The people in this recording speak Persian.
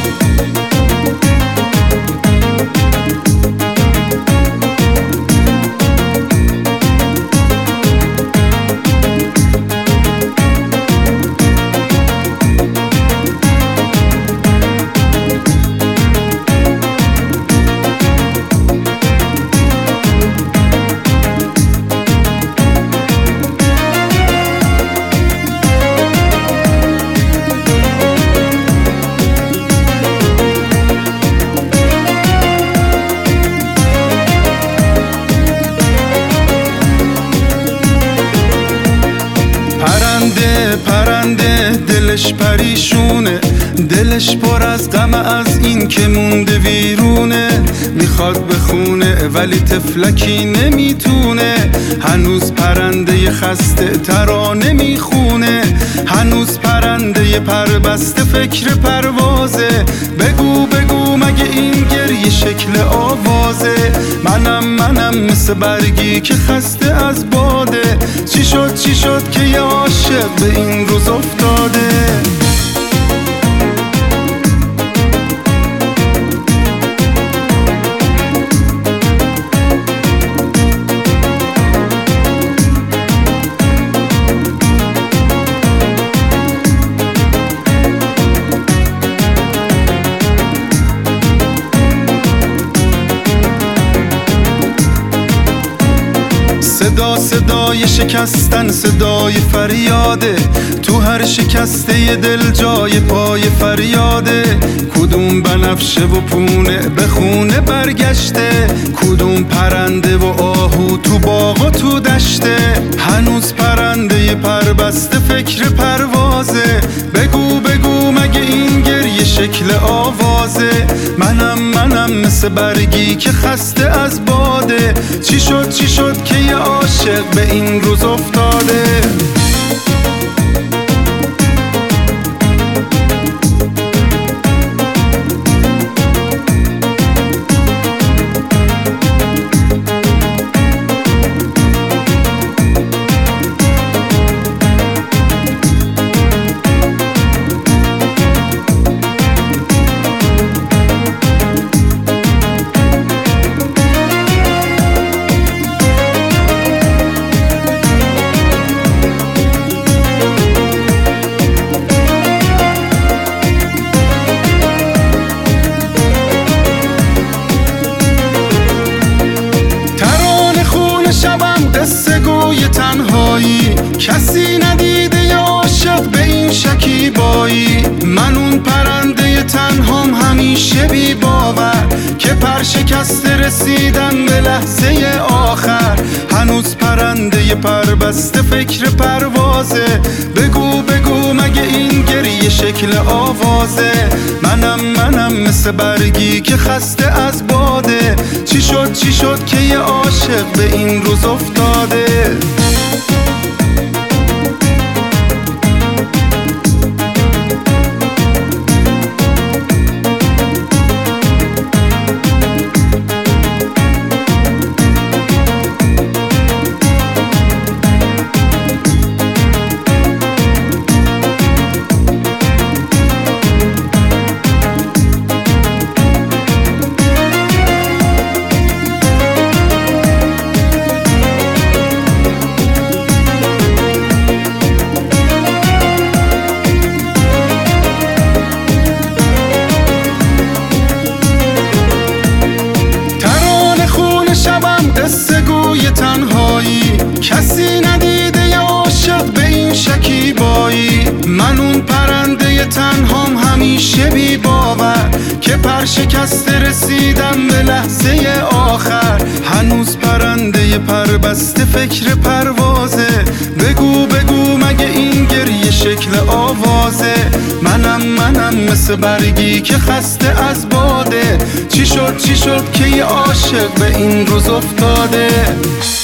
پرنده دلش پریشونه، دلش پر از غم از این که مونده ویرونه. میخواد بخونه ولی تفلکی نمیتونه، هنوز پرنده خسته ترانه میخونه. هنوز پرنده پربسته فکر پروازه، بگو بگو مگه این گریه شکل آوازه. منم مثل برگی که خسته از باده، چی شد که یه عاشق به این روز افتاده. صدای شکستن، صدای فریاده، تو هر شکسته دل جای پای فریاده. کدوم بنفشه و پونه به خونه برگشته، کدوم پرنده و آهو تو باغ و تو دشته. هنوز پرنده پربسته فکر پروازه، بگو بگو مگه این گریه شکل آوازه. منم مثل برگی که خسته از باده، چی شد که یه عاشق به این روز افتاده. قصه گوی تنهایی، کسی ندیده یه عاشق به این شکیبایی. من اون پرنده تنهام همیشه بی باور، که پر شکسته رسیدم به لحظه آخر. هنوز پرنده پربسته فکر پروازه، بگو بگو مگه این گریه شکل آوازه. منم مثل برگی که خسته از باده، چی شد که یه عاشق به این روز افتاده. قصه گوی تنهایی، کسی ندیده یه عاشق به این شکیبایی. من اون پرنده تنهام همیشه بی باور، که پر شکسته رسیدم به لحظه آخر. هنوز پرنده پربسته فکر پروازه، بگو بگو مگه این گریه شکل آوازه. منم مثل برگی که خسته از باده، چی شد که یه عاشق به این روز افتاده.